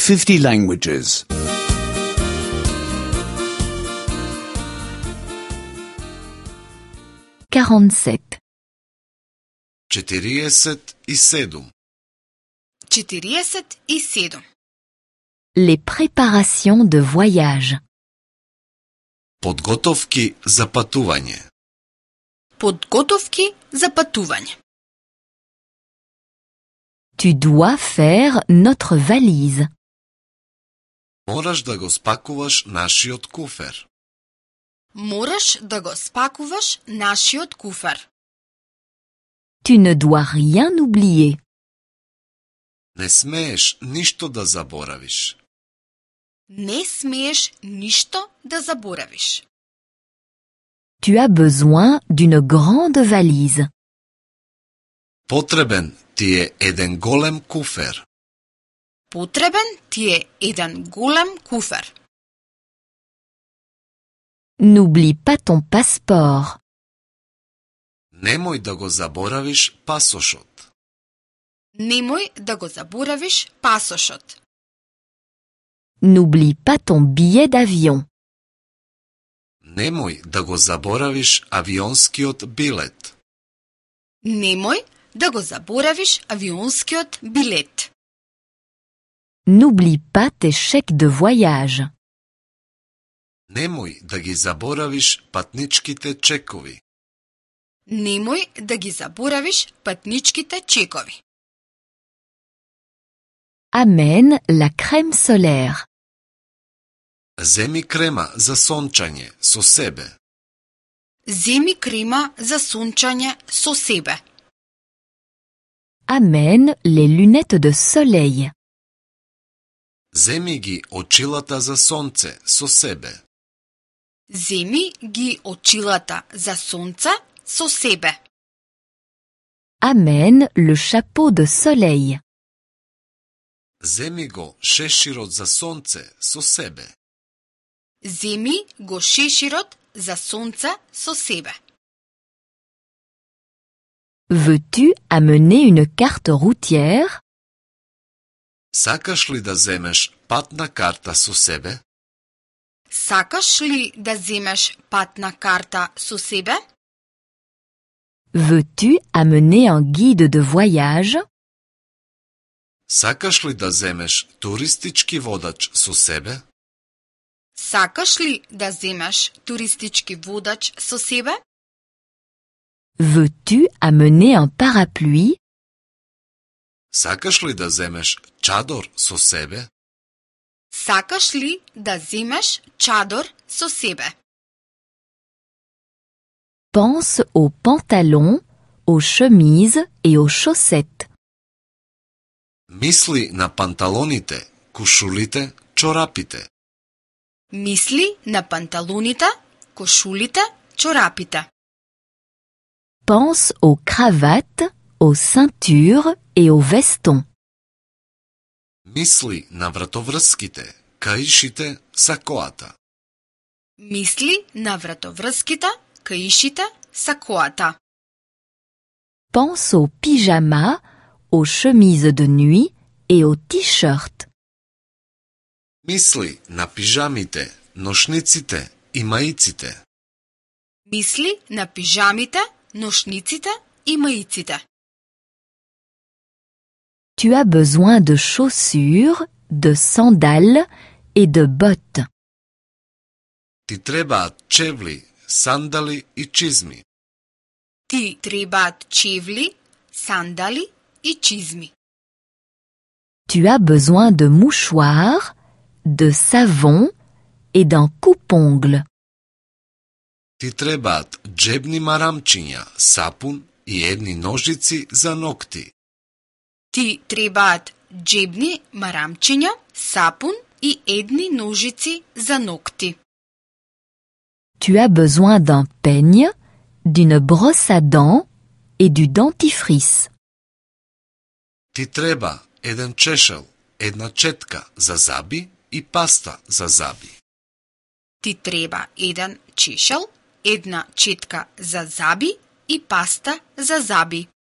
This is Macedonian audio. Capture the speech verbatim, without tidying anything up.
fifty languages. quarante-sept. четириесет и седум. четириесет и седум. Les préparations de voyage. Подготовки за пътување. Подготовки за пътување. Tu dois faire notre valise. Мораш да го спакуваш нашиот куфер. Мораш да го спакуваш нашиот куфер. Tu ne dois rien oublier. Не смееш ништо да заборавиш. Не смееш ништо да заборавиш. Tu as besoin d'une grande valise. Потребен ти е еден голем куфер. Потребен ти е еден голем куфер. N'oublie pas ton passeport. Немој да го заборавиш пасошот. Немој да го заборавиш пасошот. N'oublie pas ton billet d'avion. Немој да го заборавиш авионскиот билет. Немој да го заборавиш авионскиот билет. N'oublie pas tes chèques de voyage. Немој да ги заборавиш патничките чекови. Немој да ги заборавиш патничките чекови. Amène la crème solaire. Земи крема за сончање со себе. Земи крема за сончање со себе. Amène les lunettes de soleil. Земи ги очилата за сонце со себе. Земи ги очилата за сонце со себе. Amène le chapeau de soleil. Земи го шеширот за сонце со себе. Земи го шеширот за сонце со себе. Veux-tu amener une carte routière? Сакаш ли да земеш патна карта со себе? Сакаш ли да земеш патна карта со себе? Veux-tu amener un guide de voyage? Сакаш ли да земеш туристички водач со себе? Сакаш ли да земеш туристички водач со себе? Veux-tu amener un parapluie? Сакаш ли да земеш чадор со себе? Сакаш ли да земеш чадор со себе? Pense aux pantalons, aux chemises et aux chaussettes. Мисли на панталоните, кушулите, чорапите. Мисли на панталоните, кошулите, чорапите. Pense aux cravates, aux ceintures et aux vestons. Мисли на вратоврските, каишите, сакоата. Мисли на вратоврските, каишите, сакоата. Pense aux pyjamas, aux chemises de nuit et aux t-shirts. Мисли на пижамите, ношниците и маиците. Мисли на пижамите, ношниците и маиците. Tu as besoin de chaussures, de sandales et de bottes. Ти требаат чевли, сандали и чизми. Ти требаат чевли, сандали и чизми. Tu as besoin de mouchoirs, de savon et d'un coupe-ongle. Ти требаат джебни марамчиња, сапун и едни ножици за ногти. Ти требаат джебни марамчиња, сапун и едни ножици за ногти. Tu as besoin d'un peigne, d'une brosse à dents et du dentifrice. Ти треба еден чешел, една четка за заби и паста за заби. Ти треба еден чешел, една четка за заби и паста за заби.